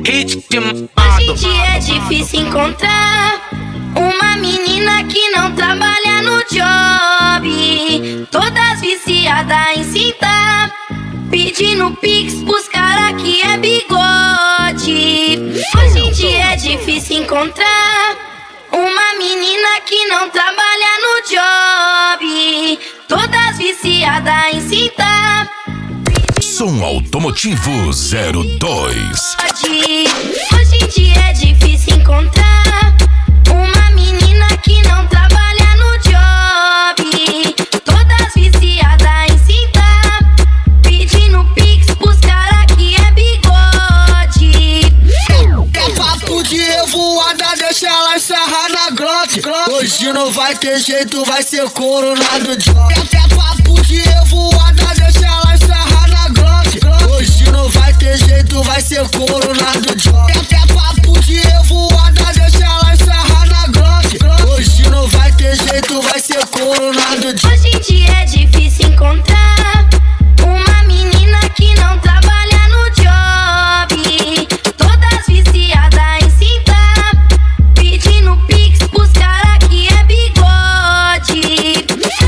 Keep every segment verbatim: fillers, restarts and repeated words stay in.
ritmo. Hoje em dia é difícil encontrar uma menina que não trabalha no job, todas viciadas em cintar, pedindo pix pros cara que é bigode. Hoje em dia é difícil encontrar uma menina que não trabalha no job, todas viciadas em cintar. Som Automotivo zero dois. Hoje em dia é difícil encontrar uma menina que não trabalha no job, todas viciadas em cintar, pedindo pix pros cara que é bigode. É papo de revoada, deixa ela sarrar na Glock. Hoje não vai ter jeito, vai ser coronado de job. É papo de revoada, deixa ela sarrar na Glock. Hoje não vai ter jeito, vai ser coronado de job. É papo de revoada, deixa ela sarrar na Glock. Hoje não vai ter jeito, vai ser coronado de job. Hoje em dia é difícil encontrar uma menina que não trabalha no job, todas viciadas em cintar, pedindo pix pros cara que é bigode.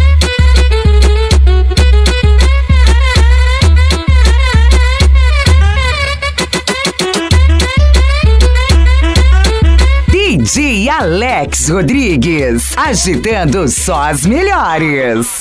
D J Alex Rodrigues, agitando só as melhores.